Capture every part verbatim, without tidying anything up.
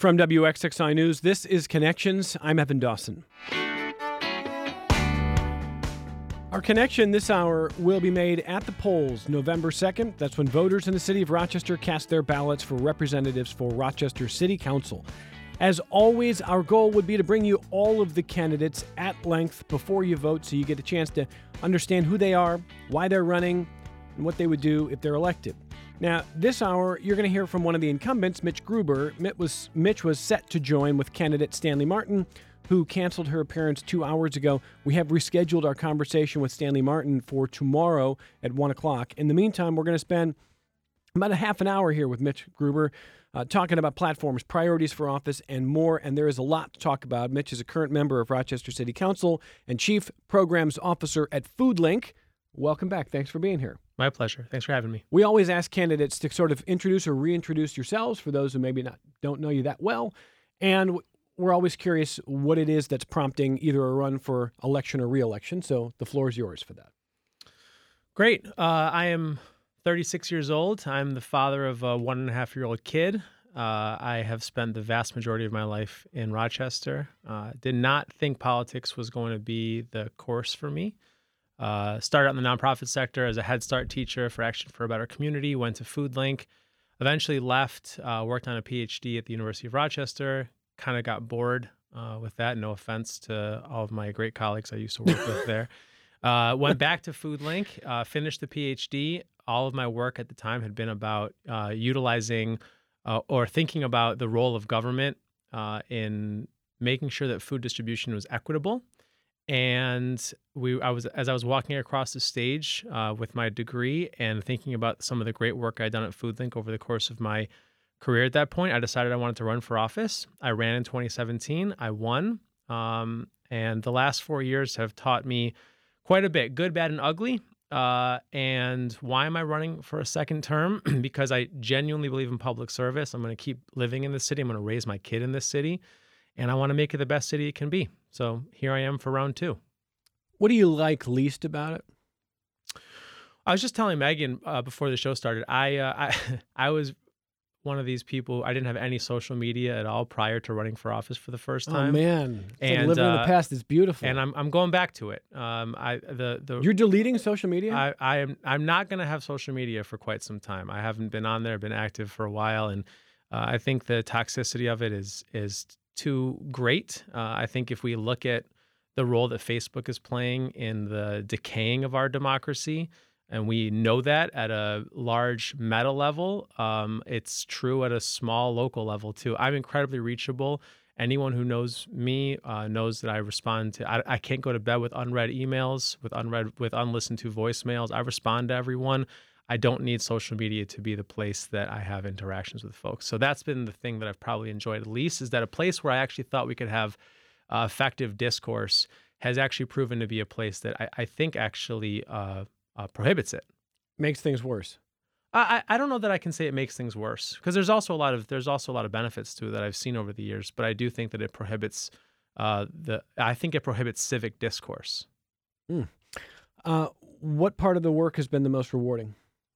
From W X X I News, this is Connections. I'm Evan Dawson. Our connection this hour will be made at the polls November second. That's when voters in the city of Rochester cast their ballots for representatives for Rochester City Council. As always, our goal would be to bring you all of the candidates at length before you vote so you get a chance to understand who they are, why they're running, and what they would do if they're elected. Now, this hour, you're going to hear from one of the incumbents, Mitch Gruber. Mitch was, Mitch was set to join with candidate Stanley Martin, who canceled her appearance two hours ago. We have rescheduled our conversation with Stanley Martin for tomorrow at one o'clock. In the meantime, we're going to spend about a half an hour here with Mitch Gruber, uh, talking about platforms, priorities for office, and more. And there is a lot to talk about. Mitch is a current member of Rochester City Council and Chief Programs Officer at FoodLink. Welcome back. Thanks for being here. My pleasure. Thanks for having me. We always ask candidates to sort of introduce or reintroduce yourselves for those who maybe not don't know you that well. And we're always curious what it is that's prompting either a run for election or re-election. So the floor is yours for that. Great. Uh, I am thirty-six years old. I'm the father of a one and a half year old kid. Uh, I have spent the vast majority of my life in Rochester. Uh, did not think politics was going to be the course for me. Uh, started out in the nonprofit sector as a Head Start teacher for Action for a Better Community, went to FoodLink, eventually left, uh, worked on a P H D at the University of Rochester, kind of got bored uh, with that. No offense to all of my great colleagues I used to work with there. Uh, went back to FoodLink, uh, finished the P H D. All of my work at the time had been about uh, utilizing uh, or thinking about the role of government uh, in making sure that food distribution was equitable. And we, I was, as I was walking across the stage uh, with my degree and thinking about some of the great work I'd done at FoodLink over the course of my career at that point, I decided I wanted to run for office. I ran in twenty seventeen. I won. Um, and the last four years have taught me quite a bit, good, bad, and ugly. Uh, and why am I running for a second term? Because I genuinely believe in public service. I'm going to keep living in this city. I'm going to raise my kid in this city. And I want to make it the best city it can be. So here I am for round two. What do you like least about it? I was just telling Megan uh, before the show started, I, uh, I I was one of these people, I didn't have any social media at all prior to running for office for the first time. Oh, man. It's and like living uh, in the past is beautiful. And I'm I'm going back to it. Um, I the the You're deleting social media? I, I am I'm not going to have social media for quite some time. I haven't been on there, been active for a while, and uh, I think the toxicity of it is is too great. Uh, I think if we look at the role that Facebook is playing in the decaying of our democracy, and we know that at a large meta level, um, it's true at a small local level too. I'm incredibly reachable. Anyone who knows me uh, knows that I respond to, I, I can't go to bed with unread emails, with unread, with unlistened to voicemails. I respond to everyone. I don't need social media to be the place that I have interactions with folks. So that's been the thing that I've probably enjoyed the least, is that a place where I actually thought we could have uh, effective discourse has actually proven to be a place that I, I think actually uh, uh, prohibits it. Makes things worse. I, I don't know that I can say it makes things worse, because there's also a lot of there's also a lot of benefits to it that I've seen over the years. But I do think that it prohibits uh, the I think it prohibits civic discourse. Mm. Uh, what part of the work has been the most rewarding?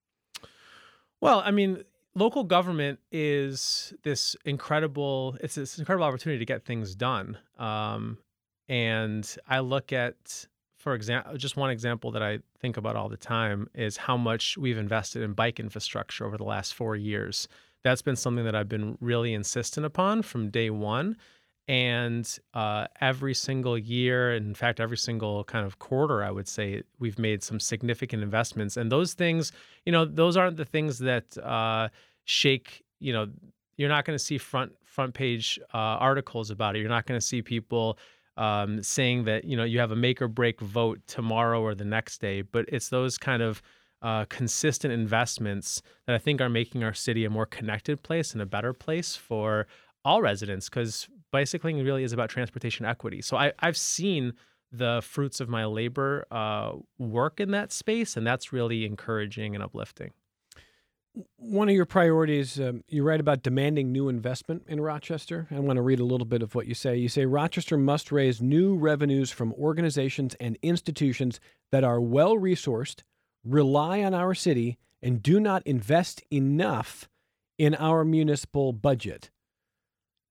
Well, I mean, local government is this incredible, it's this incredible opportunity to get things done. Um, and I look at, for example, just one example that I think about all the time is how much we've invested in bike infrastructure over the last four years. That's been something that I've been really insistent upon from day one. And uh, every single year, in fact, every single kind of quarter, I would say, we've made some significant investments. And those things, you know, those aren't the things that uh, shake, you know, you're not going to see front front page uh, articles about it. You're not going to see people um, saying that, you know, you have a make or break vote tomorrow or the next day. But it's those kind of uh, consistent investments that I think are making our city a more connected place and a better place for all residents, because bicycling really is about transportation equity. So I, I've seen the fruits of my labor uh, work in that space, and that's really encouraging and uplifting. One of your priorities, um, you write about demanding new investment in Rochester. I want to read a little bit of what you say. You say, Rochester must raise new revenues from organizations and institutions that are well-resourced, rely on our city, and do not invest enough in our municipal budget.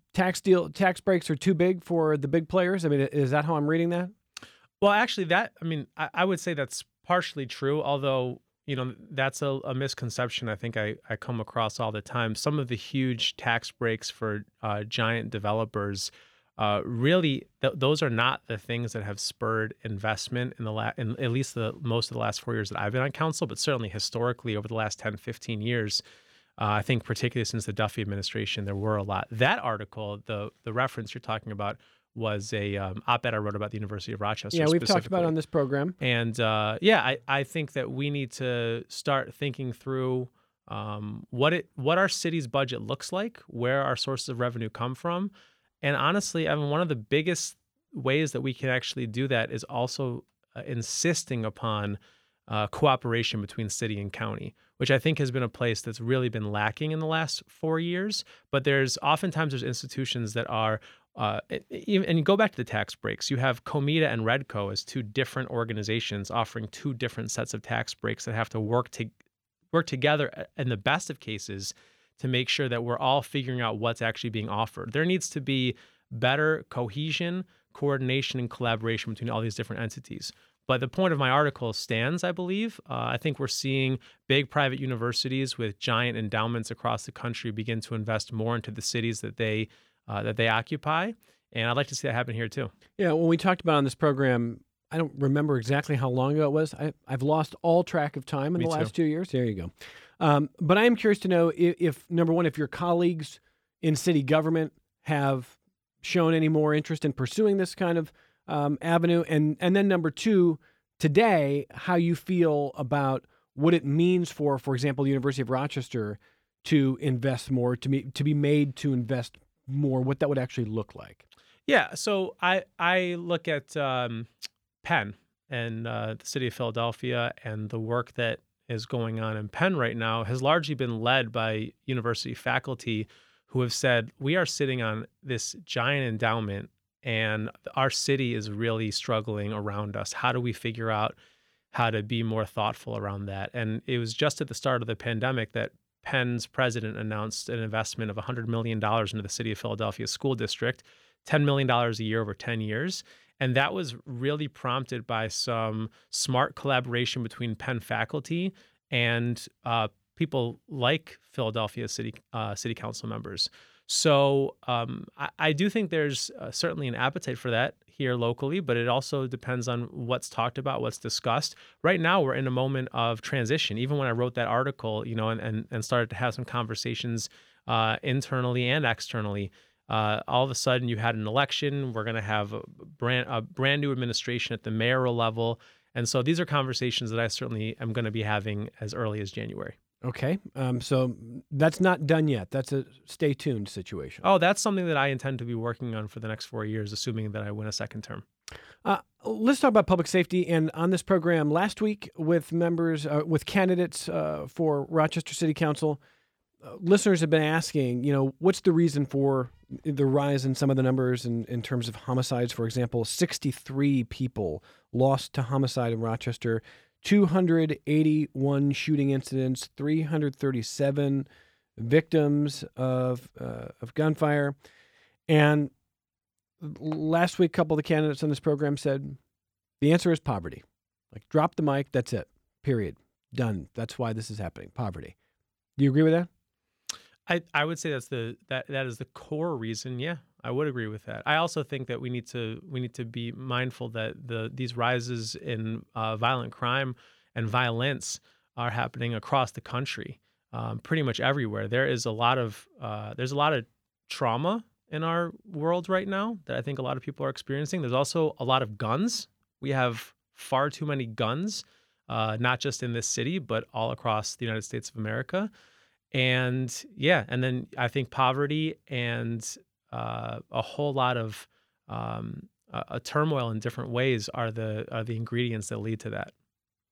tax deal tax breaks are too big for the big players? I mean, is that how I'm reading that? Well, actually, that I mean, I, I would say that's partially true, although, you know, that's a, a misconception I think I, I come across all the time. Some of the huge tax breaks for uh, giant developers, uh, really, th- those are not the things that have spurred investment in the la- in at least the most of the last four years that I've been on council, but certainly historically over the last ten, fifteen years. Uh, I think particularly since the Duffy administration, there were a lot. That article, the the reference you're talking about, was a um, op-ed I wrote about the University of Rochester. Yeah, we've talked about it on this program. And uh, yeah, I, I think that we need to start thinking through um, what it what our city's budget looks like, where our sources of revenue come from. And honestly, I mean, one of the biggest ways that we can actually do that is also uh, insisting upon uh, cooperation between city and county, which I think has been a place that's really been lacking in the last four years. But there's oftentimes there's institutions that are Uh, and you go back to the tax breaks. You have Comida and Redco as two different organizations offering two different sets of tax breaks that have to work to work together in the best of cases to make sure that we're all figuring out what's actually being offered. There needs to be better cohesion, coordination, and collaboration between all these different entities. But the point of my article stands, I believe. Uh, I think we're seeing big private universities with giant endowments across the country begin to invest more into the cities that they Uh, that they occupy. And I'd like to see that happen here too. Yeah, when we talked about on this program, I don't remember exactly how long ago it was. I, I've lost all track of time in Me the too. last two years. There you go. Um, but I am curious to know if, if, number one, if your colleagues in city government have shown any more interest in pursuing this kind of um, avenue. And, and then number two, today, how you feel about what it means for, for example, the University of Rochester to invest more, to be, to be made to invest more, what that would actually look like. Yeah, so I I look at um, Penn and uh, the city of Philadelphia, and the work that is going on in Penn right now has largely been led by university faculty who have said, we are sitting on this giant endowment and our city is really struggling around us. How do we figure out how to be more thoughtful around that? And it was just at the start of the pandemic that Penn's president announced an investment of one hundred million dollars into the city of Philadelphia school district, ten million dollars a year over ten years. And that was really prompted by some smart collaboration between Penn faculty and uh, people like Philadelphia city uh, city council members. So um, I, I do think there's uh, certainly an appetite for that here locally, but it also depends on what's talked about, what's discussed. Right now, we're in a moment of transition. Even when I wrote that article, you know, and and, and started to have some conversations uh, internally and externally, uh, all of a sudden you had an election. We're going to have a brand a brand new administration at the mayoral level, and so these are conversations that I certainly am going to be having as early as January. Okay. Um, so that's not done yet. That's a stay tuned situation. Oh, that's something that I intend to be working on for the next four years, assuming that I win a second term. Uh, let's talk about public safety. And on this program last week with members, uh, with candidates uh, for Rochester City Council, uh, listeners have been asking, you know, what's the reason for the rise in some of the numbers in, in terms of homicides? For example, sixty-three people lost to homicide in Rochester, two hundred eighty-one shooting incidents, three hundred thirty-seven victims of uh, of gunfire. And last week, a couple of the candidates on this program said the answer is poverty. Like, drop the mic, that's it. Period. Done. That's why this is happening. Poverty. Do you agree with that? I, I would say that's the that that is the core reason. Yeah, I would agree with that. I also think that we need to we need to be mindful that the these rises in uh, violent crime and violence are happening across the country, um, pretty much everywhere. There is a lot of uh, there's a lot of trauma in our world right now that I think a lot of people are experiencing. There's also a lot of guns. We have far too many guns, uh, not just in this city, but all across the United States of America. And yeah, and then I think poverty and uh, a whole lot of um, a, a turmoil in different ways are the are the ingredients that lead to that.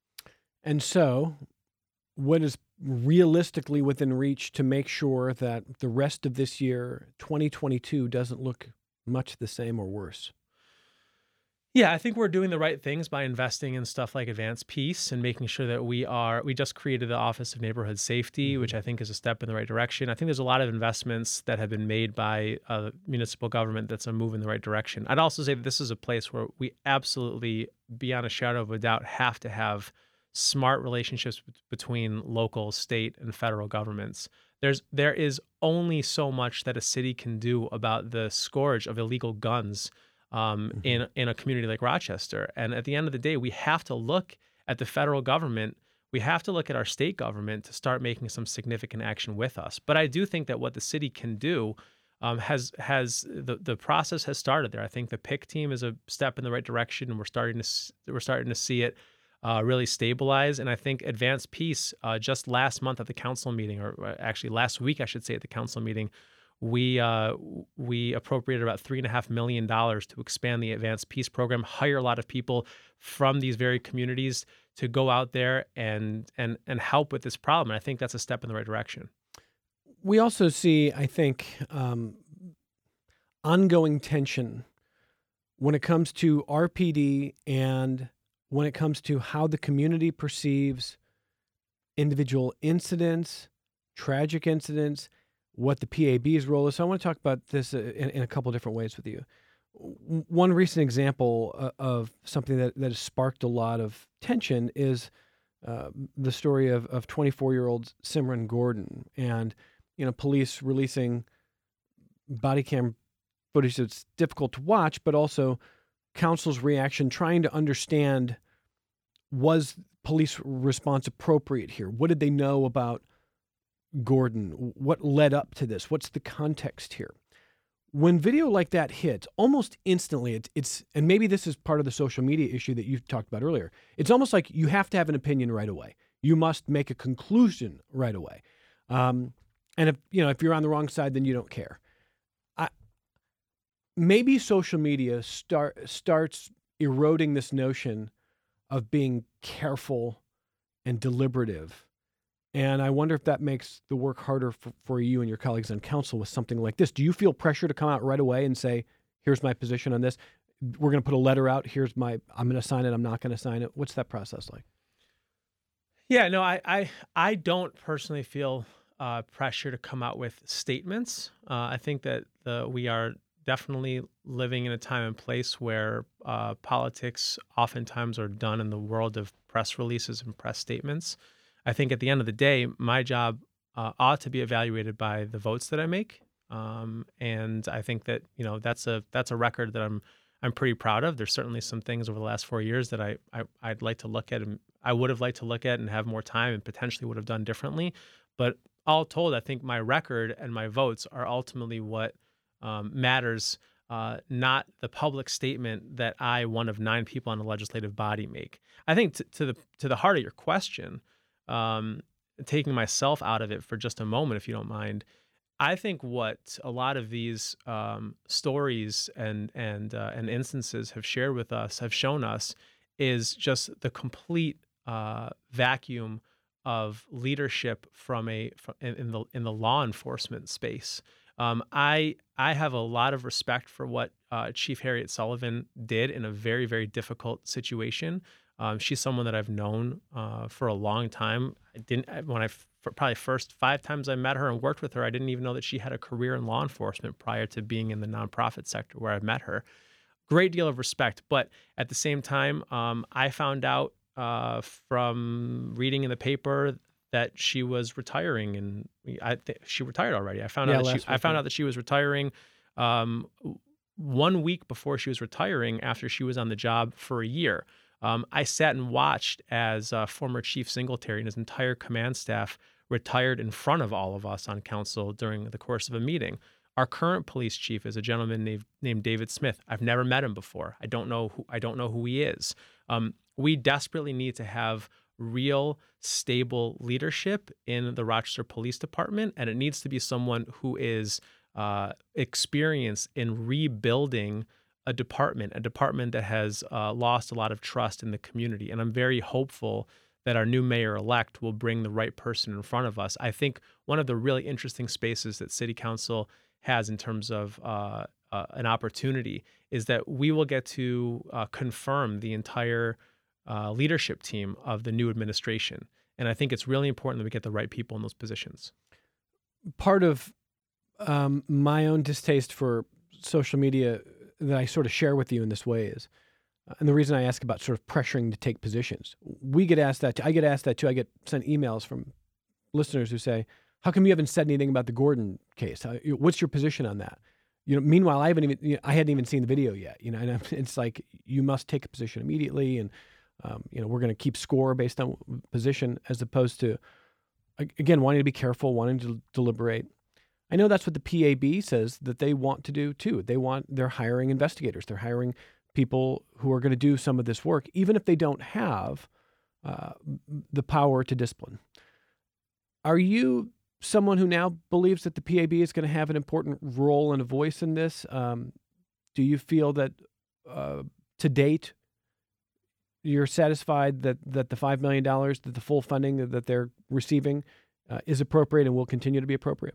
And so, what is realistically within reach to make sure that the rest of this year, twenty twenty-two, doesn't look much the same or worse? Yeah, I think we're doing the right things by investing in stuff like advanced peace and making sure that we are, we just created the Office of Neighborhood Safety, Mm-hmm. which I think is a step in the right direction. I think there's a lot of investments that have been made by uh, municipal government that's a move in the right direction. I'd also say that this is a place where we absolutely, beyond a shadow of a doubt, have to have smart relationships bet- between local, state, and federal governments. There's there is only so much that a city can do about the scourge of illegal guns um, Mm-hmm. in in a community like Rochester. And at the end of the day, we have to look at the federal government. We have to look at our state government to start making some significant action with us. But I do think that what the city can do um, has has the the process has started there. I think the P I C team is a step in the right direction, and we're starting to s- we're starting to see it uh, really stabilize. And I think Advanced Peace uh, just last month at the council meeting, or uh, actually last week, I should say, at the council meeting, we uh, we appropriated about three and a half million dollars to expand the Advanced Peace program, hire a lot of people from these very communities to go out there and and and help with this problem. And I think that's a step in the right direction. We also see, I think, um, ongoing tension when it comes to R P D and when it comes to how the community perceives individual incidents, tragic incidents, what the P A B's role is. So I want to talk about this uh, in, in a couple different ways with you. W- One recent example uh, of something that, that has sparked a lot of tension is uh, the story of of twenty-four-year-old Simran Gordon, and you know, police releasing body cam footage that's difficult to watch, but also council's reaction, trying to understand, was police response appropriate here? What did they know about Gordon? What led up to this? What's the context here? When video like that hits, almost instantly, it's, it's and maybe this is part of the social media issue that you talked about earlier. It's almost like you have to have an opinion right away. You must make a conclusion right away. Um, and if you know if you're on the wrong side, then you don't care. I, maybe social media start starts eroding this notion of being careful and deliberative. And I wonder if that makes the work harder for, for you and your colleagues on council with something like this. Do you feel pressure to come out right away and say, here's my position on this? We're going to put a letter out. Here's my, I'm going to sign it. I'm not going to sign it. What's that process like? Yeah, no, I I, I don't personally feel uh, pressure to come out with statements. Uh, I think that the, we are definitely living in a time and place where uh, politics oftentimes are done in the world of press releases and press statements. I think at the end of the day, my job uh, ought to be evaluated by the votes that I make, um, and I think that you know that's a that's a record that I'm I'm pretty proud of. There's certainly some things over the last four years that I, I I'd like to look at, and I would have liked to look at and have more time, and potentially would have done differently. But all told, I think my record and my votes are ultimately what um, matters. Uh, not the public statement that I, one of nine people on the legislative body, make. I think t- to the to the heart of your question. Um, taking myself out of it for just a moment, if you don't mind, I think what a lot of these um, stories and and uh, and instances have shared with us, have shown us, is just the complete uh, vacuum of leadership from a from, in, in the in the law enforcement space. Um, I I have a lot of respect for what uh, Chief Harriet Sullivan did in a very very difficult situation. Um, she's someone that I've known uh, for a long time. I didn't when I f- probably first five times I met her and worked with her, I didn't even know that she had a career in law enforcement prior to being in the nonprofit sector where I met her. Great deal of respect, but at the same time, um, I found out uh, from reading in the paper that she was retiring, and I think she retired already. I found Yeah, out that she, last I week, found yeah. out that she was retiring um, one week before she was retiring, after she was on the job for a year. Um, I sat and watched as uh, former Chief Singletary and his entire command staff retired in front of all of us on council during the course of a meeting. Our current police chief is a gentleman named, named David Smith. I've never met him before. I don't know who I don't know who he is. Um, we desperately need to have real, stable leadership in the Rochester Police Department, and it needs to be someone who is uh, experienced in rebuilding a department, a department that has uh, lost a lot of trust in the community. And I'm very hopeful that our new mayor-elect will bring the right person in front of us. I think one of the really interesting spaces that City Council has in terms of uh, uh, an opportunity is that we will get to uh, confirm the entire uh, leadership team of the new administration. And I think it's really important that we get the right people in those positions. Part of um, my own distaste for social media that I sort of share with you in this way is, uh, and the reason I ask about sort of pressuring to take positions, we get asked that too. I get asked that too. I get sent emails from listeners who say, how come you haven't said anything about the Gordon case? How, you know, what's your position on that? You know, meanwhile, I haven't even, you know, I hadn't even seen the video yet, you know, and it's like, you must take a position immediately. And, um, you know, we're going to keep score based on position as opposed to, again, wanting to be careful, wanting to deliberate. I know that's what the P A B says that they want to do too. They want, they're hiring investigators. They're hiring people who are going to do some of this work, even if they don't have uh, the power to discipline. Are you someone who now believes that the P A B is going to have an important role and a voice in this? Um, do you feel that uh, to date, you're satisfied that, that the five million dollars, that the full funding that they're receiving uh, is appropriate and will continue to be appropriate?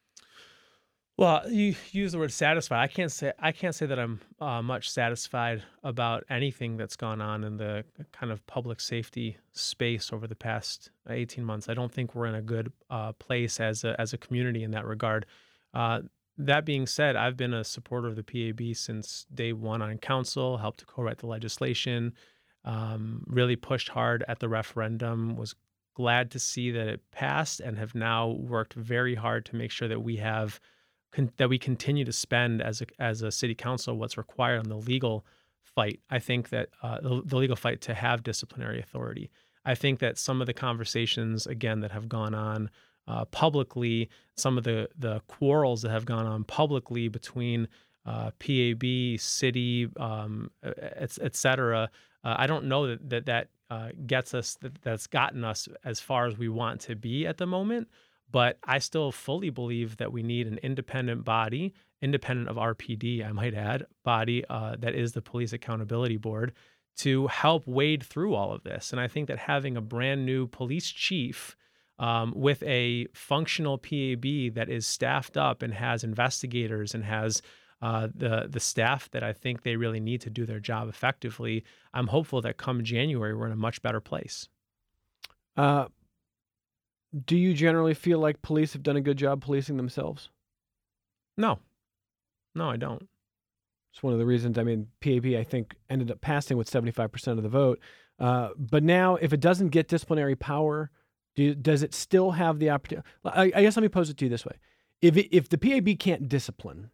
Well, you use the word satisfied. I can't say I can't say that I'm uh, much satisfied about anything that's gone on in the kind of public safety space over the past eighteen months. I don't think we're in a good uh, place as a as a community in that regard. Uh, that being said, I've been a supporter of the P A B since day one on council. Helped to co-write the legislation. Um, really pushed hard at the referendum. Was glad to see that it passed, and have now worked very hard to make sure that we have. Con- that we continue to spend as a as a city council what's required on the legal fight. I think that uh, the, the legal fight to have disciplinary authority. I think that some of the conversations, again, that have gone on uh, publicly, some of the the quarrels that have gone on publicly between uh, P A B, city, um, et, et cetera, uh, I don't know that that, that uh, gets us, that, that's gotten us as far as we want to be at the moment. But I still fully believe that we need an independent body, independent of R P D, I might add, body uh, that is the Police Accountability Board, to help wade through all of this. And I think that having a brand new police chief um, with a functional P A B that is staffed up and has investigators and has uh, the the staff that I think they really need to do their job effectively, I'm hopeful that come January, we're in a much better place. Uh Do you generally feel like police have done a good job policing themselves? No. No, I don't. It's one of the reasons, I mean, P A B, I think, ended up passing with seventy-five percent of the vote. Uh, but now, if it doesn't get disciplinary power, do you, does it still have the opportunity? I, I guess let me pose it to you this way. If it, if the P A B can't discipline,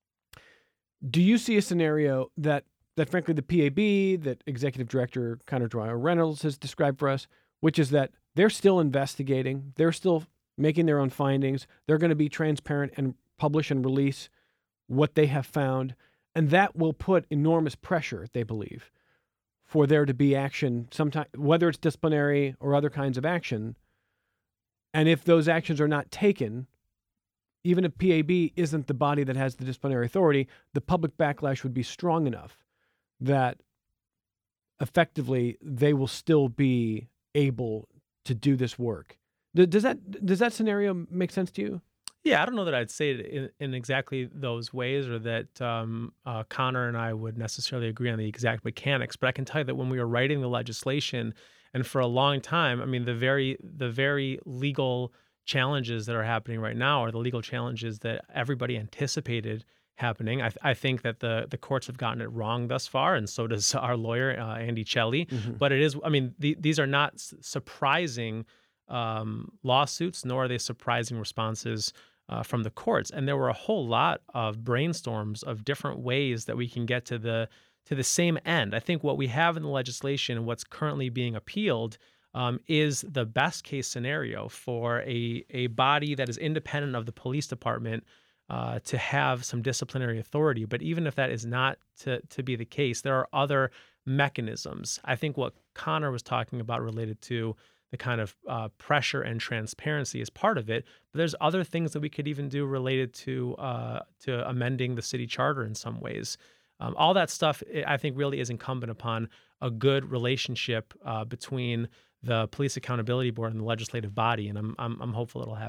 do you see a scenario that, that frankly, the P A B, that Executive Director Connor Dwyer Reynolds has described for us, which is that they're still investigating. They're still making their own findings. They're going to be transparent and publish and release what they have found. And that will put enormous pressure, they believe, for there to be action, sometime, whether it's disciplinary or other kinds of action. And if those actions are not taken, even if P A B isn't the body that has the disciplinary authority, the public backlash would be strong enough that effectively they will still be able to do this work. Does that does that scenario make sense to you? Yeah, I don't know that I'd say it in, in exactly those ways, or that um, uh, Connor and I would necessarily agree on the exact mechanics. But I can tell you that when we were writing the legislation, and for a long time, I mean, the very the very legal challenges that are happening right now are the legal challenges that everybody anticipated happening. I, th- I think that the the courts have gotten it wrong thus far, and so does our lawyer, uh, Andy Celli. Mm-hmm. But it is, I mean, the, these are not s- surprising um, lawsuits, nor are they surprising responses uh, from the courts. And there were a whole lot of brainstorms of different ways that we can get to the to the same end. I think what we have in the legislation and what's currently being appealed um, is the best case scenario for a a body that is independent of the police department, Uh, to have some disciplinary authority. But even if that is not to, to be the case, there are other mechanisms. I think what Connor was talking about related to the kind of uh, pressure and transparency is part of it. But there's other things that we could even do related to uh, to amending the city charter in some ways. Um, all that stuff, I think, really is incumbent upon a good relationship uh, between the Police Accountability Board and the legislative body, and I'm I'm, I'm hopeful it'll happen.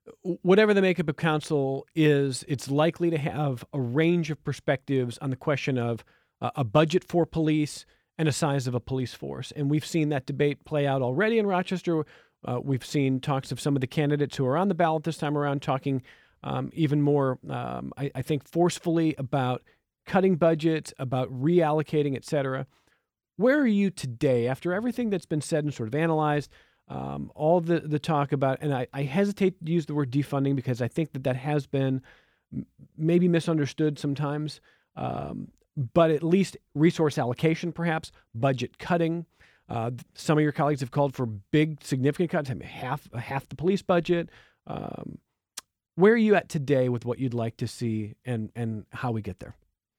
whatever the makeup of council is, it's likely to have a range of perspectives on the question of uh, a budget for police and a size of a police force. And we've seen that debate play out already in Rochester. Uh, we've seen talks of some of the candidates who are on the ballot this time around talking um, even more, um, I, I think, forcefully about cutting budgets, about reallocating, et cetera. Where are you today after everything that's been said and sort of analyzed? Um, all the, the talk about, and I, I hesitate to use the word defunding because I think that that has been m- maybe misunderstood sometimes, um, but at least resource allocation, perhaps, budget cutting. Uh, some of your colleagues have called for big, significant cuts, I mean, half, half the police budget. Um, where are you at today with what you'd like to see and, and how we get there?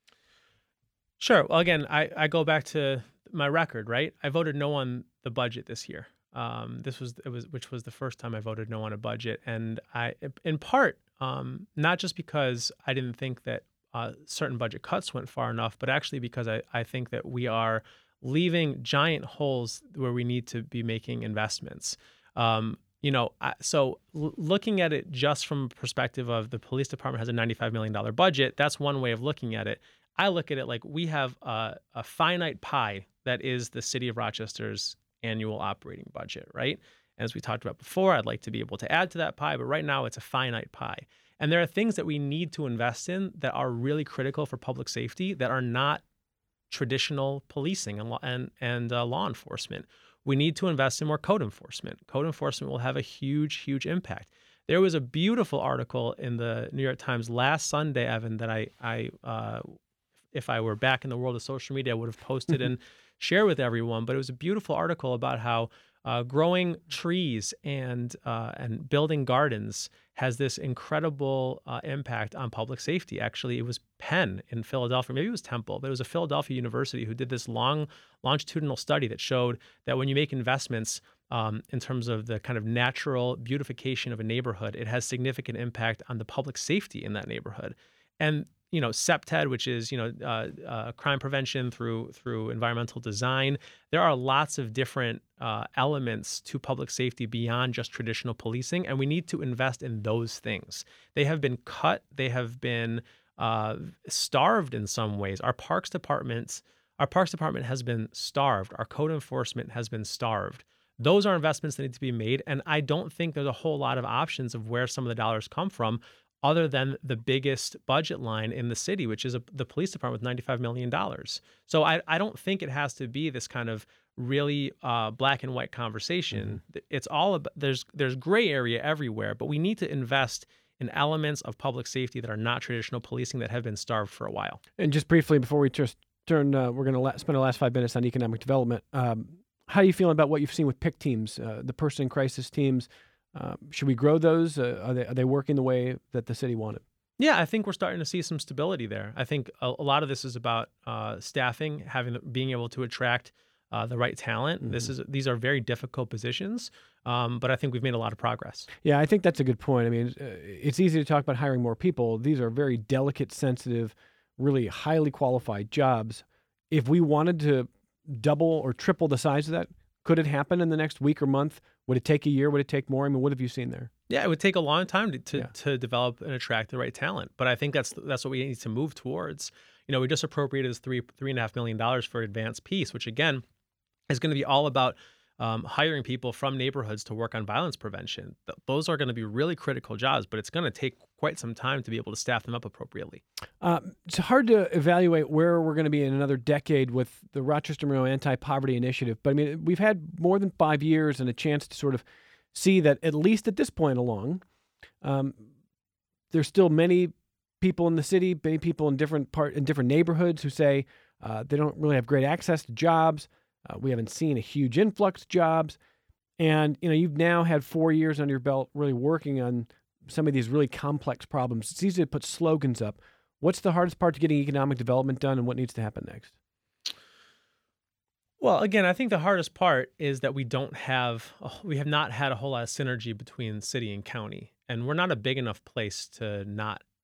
Sure. Well, again, I, I go back to my record, right? I voted no on the budget this year. Um, this was it was which was the first time I voted no on a budget, and I, in part, um, not just because I didn't think that uh, certain budget cuts went far enough, but actually because I, I think that we are leaving giant holes where we need to be making investments. Um, you know, I, so l- looking at it just from a perspective of the police department has a ninety-five million dollars budget, that's one way of looking at it. I look at it like we have a, a finite pie that is the city of Rochester's annual operating budget, right? As we talked about before, I'd like to be able to add to that pie, but right now it's a finite pie. And there are things that we need to invest in that are really critical for public safety that are not traditional policing and and, and uh, law enforcement. We need to invest in more code enforcement. Code enforcement will have a huge, huge impact. There was a beautiful article in the New York Times last Sunday, Evan, that I, I uh, if I were back in the world of social media, I would have posted and share with everyone. But it was a beautiful article about how uh, growing trees and uh, and building gardens has this incredible uh, impact on public safety. Actually, it was Penn in Philadelphia, maybe it was Temple, but it was a Philadelphia university who did this long longitudinal study that showed that when you make investments um, in terms of the kind of natural beautification of a neighborhood, it has significant impact on the public safety in that neighborhood. And you know, CPTED, which is, you know, uh, uh, crime prevention through through environmental design. There are lots of different uh, elements to public safety beyond just traditional policing, and we need to invest in those things. They have been cut. They have been uh, starved in some ways. Our parks departments, our parks department has been starved. Our code enforcement has been starved. Those are investments that need to be made, and I don't think there's a whole lot of options of where some of the dollars come from, other than the biggest budget line in the city, which is a, the police department with ninety-five million dollars. So I, I don't think it has to be this kind of really uh, black and white conversation. Mm-hmm. It's all about, there's there's gray area everywhere, but we need to invest in elements of public safety that are not traditional policing that have been starved for a while. And just briefly, before we just turn, uh, we're going to la- spend our last five minutes on economic development. Um, how are you feeling about what you've seen with P I C teams, uh, the person in crisis teams? Uh, should we grow those? Uh, are they are they working the way that the city wanted? Yeah, I think we're starting to see some stability there. I think a, a lot of this is about uh, staffing, having being able to attract uh, the right talent. Mm-hmm. This is these are very difficult positions, um, but I think we've made a lot of progress. Yeah, I think that's a good point. I mean, it's easy to talk about hiring more people. These are very delicate, sensitive, really highly qualified jobs. If we wanted to double or triple the size of that, could it happen in the next week or month? Would it take a year? Would it take more? I mean, what have you seen there? Yeah, it would take a long time to to, yeah. to develop and attract the right talent. But I think that's that's what we need to move towards. You know, we just appropriated three three and a half million dollars for advanced peace, which again is going to be all about um, hiring people from neighborhoods to work on violence prevention. Th- those are going to be really critical jobs, but it's going to take quite some time to be able to staff them up appropriately. Uh, it's hard to evaluate where we're going to be in another decade with the Rochester Monroe Anti-Poverty Initiative. But I mean, we've had more than five years and a chance to sort of see that at least at this point along, um, there's still many people in the city, many people in different part in different neighborhoods who say uh, they don't really have great access to jobs. Uh, we haven't seen a huge influx of jobs. And, you know, you've now had four years under your belt really working on some of these really complex problems. It's easy to put slogans up. What's the hardest part to getting economic development done, and what needs to happen next? Well, again, I think the hardest part is that we don't have, we have not had a whole lot of synergy between city and county. And we're not a big enough place to not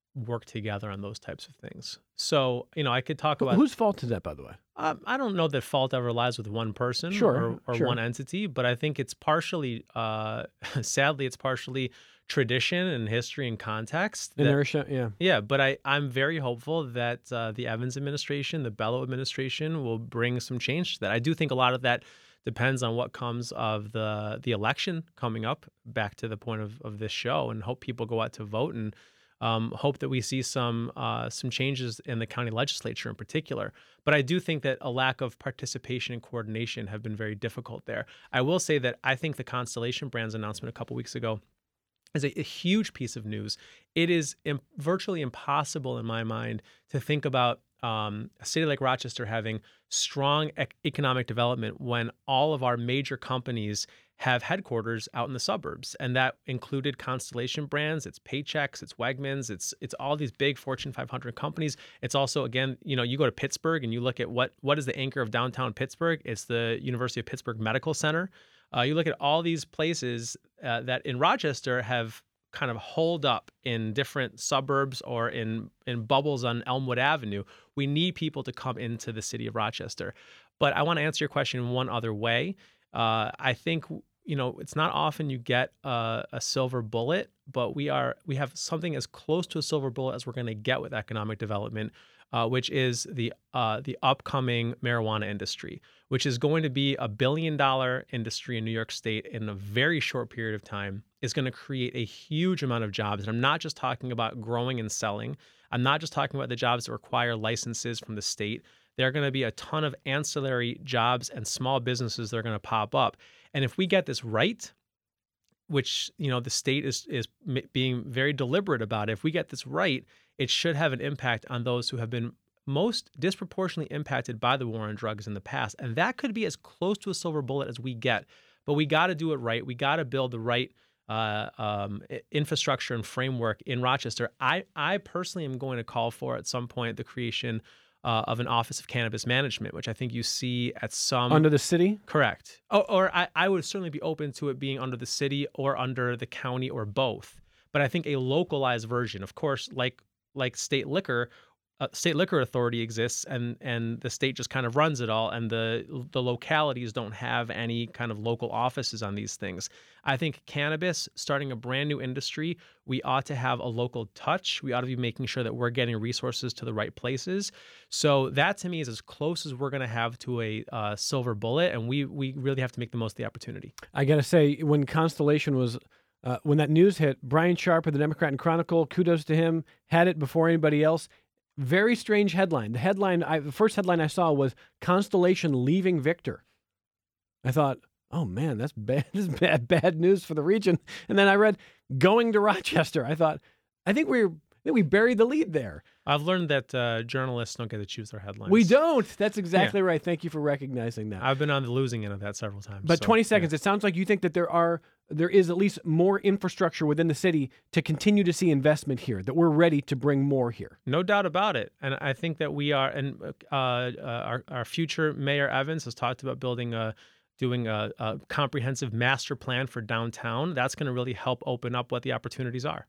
work together on those types of things. So, you know, I could talk about Whose fault is that, by the way? Um, I don't know that fault ever lies with one person Sure, or, or sure. one entity, but I think it's partially, uh, sadly, it's partially tradition and history and context. that- Inertia, yeah. yeah, but I, I'm very hopeful that uh, the Evans administration, the Bello administration will bring some change to that. I do think a lot of that depends on what comes of the the election coming up, back to the point of, of this show, and hope people go out to vote and um, hope that we see some uh, some changes in the county legislature in particular. But I do think that a lack of participation and coordination have been very difficult there. I will say that I think the Constellation Brands announcement a couple weeks ago is a, a huge piece of news. It is im- virtually impossible in my mind to think about um, a city like Rochester having strong ec- economic development when all of our major companies have headquarters out in the suburbs, and that included Constellation Brands, it's Paychex, it's Wegmans, it's it's all these big Fortune five hundred companies. It's also, again, you know, you go to Pittsburgh and you look at what what is the anchor of downtown Pittsburgh? It's the University of Pittsburgh Medical Center. Uh, you look at all these places uh, that in Rochester have kind of holed up in different suburbs or in in bubbles on Elmwood Avenue. We need people to come into the city of Rochester. But I want to answer your question in one other way. Uh, I think, you know, it's not often you get a, a silver bullet, but we are we have something as close to a silver bullet as we're going to get with economic development, uh, which is the uh, the upcoming marijuana industry, which is going to be a billion dollar industry in New York State in a very short period of time. Is going to create a huge amount of jobs. And I'm not just talking about growing and selling. I'm not just talking about the jobs that require licenses from the state. There are going to be a ton of ancillary jobs and small businesses that are going to pop up. And if we get this right, which, you know, the state is is being very deliberate about it, if we get this right, it should have an impact on those who have been most disproportionately impacted by the war on drugs in the past. And that could be as close to a silver bullet as we get. But we got to do it right. We got to build the right uh, um, infrastructure and framework in Rochester. I, I personally am going to call for at some point the creation uh, of an Office of Cannabis Management, which I think you see at some... Under the city? Correct. Or, or I, I would certainly be open to it being under the city or under the county or both. But I think a localized version, of course, like like state liquor, uh, state liquor authority exists, and and the state just kind of runs it all, and the the localities don't have any kind of local offices on these things. I think cannabis, starting a brand new industry, we ought to have a local touch. We ought to be making sure that we're getting resources to the right places. So that to me is as close as we're going to have to a uh, silver bullet, and we we really have to make the most of the opportunity. I got to say, when Constellation was, uh, when that news hit, Brian Sharp of the Democrat and Chronicle, kudos to him, had it before anybody else. Very strange headline. The headline, I, the first headline I saw was Constellation leaving Victor. I thought, oh man, that's bad. This is bad, bad news for the region. And then I read going to Rochester. I thought, I think we I think we buried the lead there. I've learned that uh, journalists don't get to choose their headlines. We don't. That's exactly yeah. right. Thank you for recognizing that. I've been on the losing end of that several times. But so, twenty seconds. Yeah. It sounds like you think that there are there is at least more infrastructure within the city to continue to see investment here, that we're ready to bring more here. No doubt about it. And I think that we are, and uh, uh, our, our future Mayor Evans has talked about building a, doing a, a comprehensive master plan for downtown. That's going to really help open up what the opportunities are.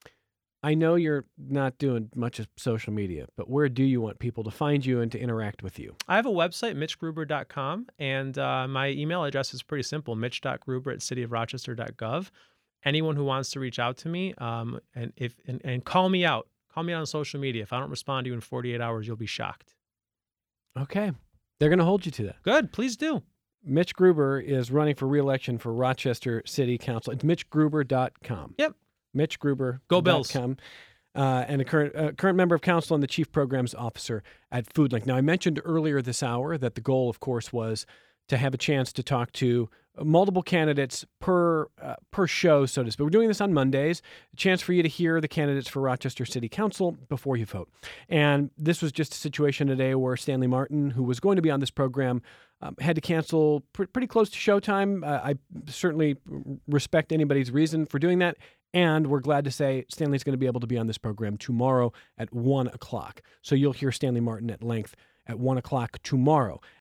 I know you're not doing much of social media, but where do you want people to find you and to interact with you? I have a website, mitch gruber dot com, and uh, my email address is pretty simple, mitch dot gruber at city of rochester dot gov. Anyone who wants to reach out to me um, and if and, and call me out, call me out on social media. If I don't respond to you in forty-eight hours, you'll be shocked. Okay. They're going to hold you to that. Good. Please do. Mitch Gruber is running for re-election for Rochester City Council. It's mitch gruber dot com. Yep. mitch gruber dot com. Go Bills. Uh, and a current uh, current member of council and the chief programs officer at FoodLink. Now, I mentioned earlier this hour that the goal, of course, was to have a chance to talk to multiple candidates per uh, per show, so to speak. We're doing this on Mondays, a chance for you to hear the candidates for Rochester City Council before you vote. And this was just a situation today where Stanley Martin, who was going to be on this program, um, had to cancel pr- pretty close to showtime. Uh, I certainly respect anybody's reason for doing that. And we're glad to say Stanley's going to be able to be on this program tomorrow at one o'clock. So you'll hear Stanley Martin at length at one o'clock tomorrow.